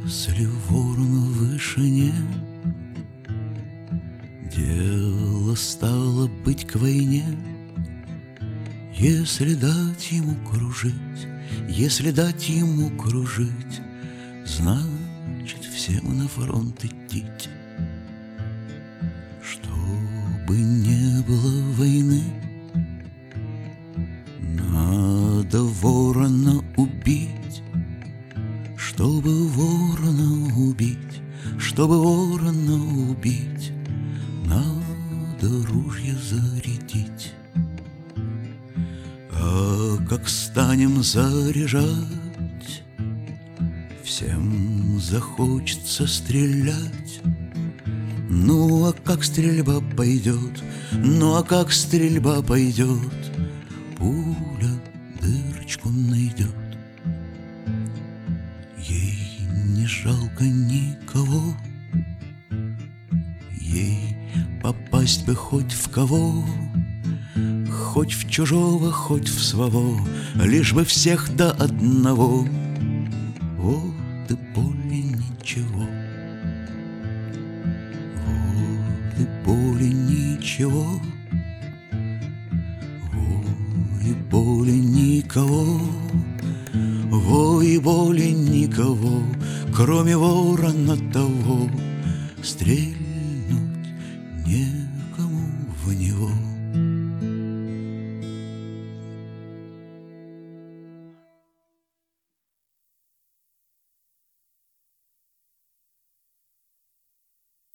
Если ворон в вышине, дело стало быть к войне. Если дать ему кружить, если дать ему кружить, значит, всем на фронт идти. Чтобы не было войны, надо ворона убить. Чтобы ворона убить, чтобы ворона убить, надо ружье зарядить. А как станем заряжать, всем захочется стрелять. Ну а как стрельба пойдет, ну а как стрельба пойдет, пуля дырочку найдет. Ей не жалко никого, ей попасть бы хоть в кого, хоть в чужого, хоть в своего, лишь бы всех до одного. Вот и более ничего, вот и более ничего, вот и более никого. Ой, более никого, кроме ворона того, стрель